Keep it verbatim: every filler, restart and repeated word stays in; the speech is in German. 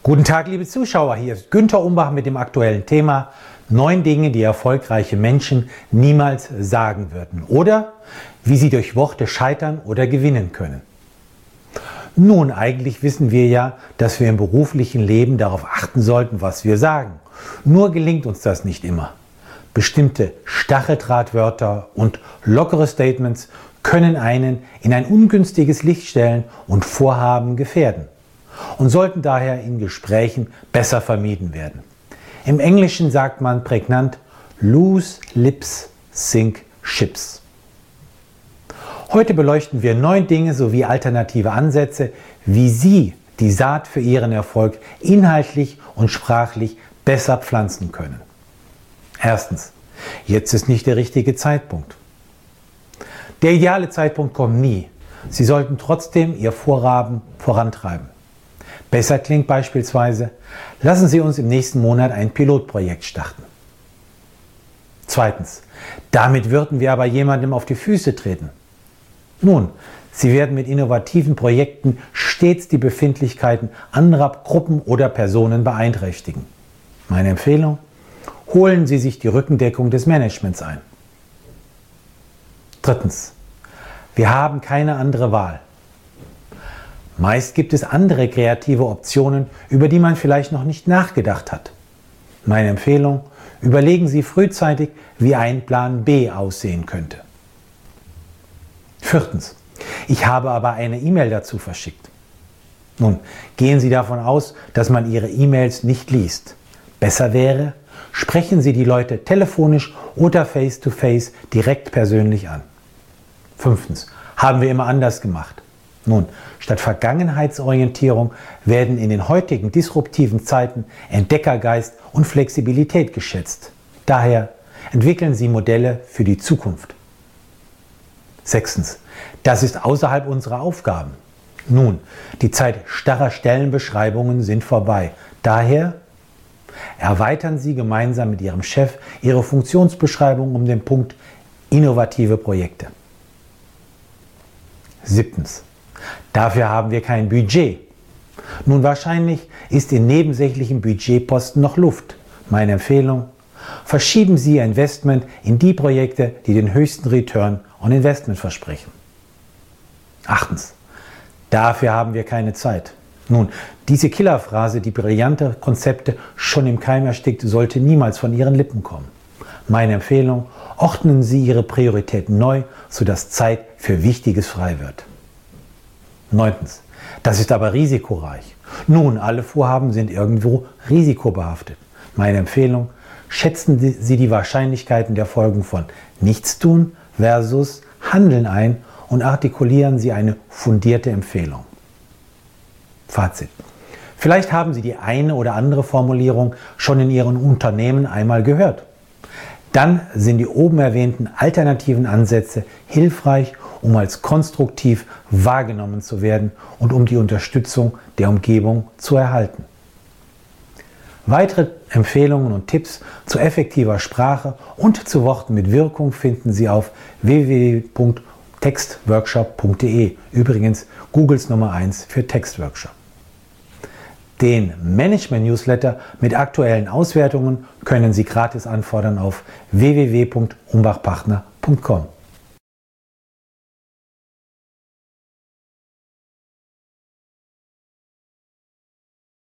Guten Tag, liebe Zuschauer, hier ist Günther Umbach mit dem aktuellen Thema neun Dinge, die erfolgreiche Menschen niemals sagen würden oder wie sie durch Worte scheitern oder gewinnen können. Nun, eigentlich wissen wir ja, dass wir im beruflichen Leben darauf achten sollten, was wir sagen. Nur gelingt uns das nicht immer. Bestimmte Stacheldrahtwörter und lockere Statements können einen in ein ungünstiges Licht stellen und Vorhaben gefährden und sollten daher in Gesprächen besser vermieden werden. Im Englischen sagt man prägnant "Loose lips sink ships". Heute beleuchten wir neun Dinge sowie alternative Ansätze, wie Sie die Saat für Ihren Erfolg inhaltlich und sprachlich besser pflanzen können. Erstens, jetzt ist nicht der richtige Zeitpunkt. Der ideale Zeitpunkt kommt nie. Sie sollten trotzdem Ihr Vorhaben vorantreiben. Besser klingt beispielsweise: Lassen Sie uns im nächsten Monat ein Pilotprojekt starten. Zweitens, damit würden wir aber jemandem auf die Füße treten. Nun, Sie werden mit innovativen Projekten stets die Befindlichkeiten anderer Gruppen oder Personen beeinträchtigen. Meine Empfehlung: Holen Sie sich die Rückendeckung des Managements ein. Drittens, wir haben keine andere Wahl. Meist gibt es andere kreative Optionen, über die man vielleicht noch nicht nachgedacht hat. Meine Empfehlung: Überlegen Sie frühzeitig, wie ein Plan B aussehen könnte. Viertens, ich habe aber eine E-Mail dazu verschickt. Nun, gehen Sie davon aus, dass man Ihre E-Mails nicht liest. Besser wäre, sprechen Sie die Leute telefonisch oder face-to-face direkt persönlich an. Fünftens, haben wir immer anders gemacht. Nun, statt Vergangenheitsorientierung werden in den heutigen disruptiven Zeiten Entdeckergeist und Flexibilität geschätzt. Daher entwickeln Sie Modelle für die Zukunft. Sechstens, das ist außerhalb unserer Aufgaben. Nun, die Zeit starrer Stellenbeschreibungen sind vorbei. Daher erweitern Sie gemeinsam mit Ihrem Chef Ihre Funktionsbeschreibung um den Punkt innovative Projekte. Siebtens, dafür haben wir kein Budget. Nun, wahrscheinlich ist in nebensächlichen Budgetposten noch Luft. Meine Empfehlung: Verschieben Sie Ihr Investment in die Projekte, die den höchsten Return on Investment versprechen. Achtens, dafür haben wir keine Zeit. Nun, diese Killerphrase, die brillante Konzepte schon im Keim erstickt, sollte niemals von Ihren Lippen kommen. Meine Empfehlung: Ordnen Sie Ihre Prioritäten neu, sodass Zeit für Wichtiges frei wird. Neuntens, das ist aber risikoreich. Nun, alle Vorhaben sind irgendwo risikobehaftet. Meine Empfehlung: Schätzen Sie die Wahrscheinlichkeiten der Folgen von Nichtstun versus Handeln ein und artikulieren Sie eine fundierte Empfehlung. Fazit: Vielleicht haben Sie die eine oder andere Formulierung schon in Ihrem Unternehmen einmal gehört. Dann sind die oben erwähnten alternativen Ansätze hilfreich, um als konstruktiv wahrgenommen zu werden und um die Unterstützung der Umgebung zu erhalten. Weitere Empfehlungen und Tipps zu effektiver Sprache und zu Worten mit Wirkung finden Sie auf w w w punkt textworkshop punkt de. Übrigens Googles Nummer eins für Textworkshop. Den Management-Newsletter mit aktuellen Auswertungen können Sie gratis anfordern auf w w w punkt umbachpartner punkt com.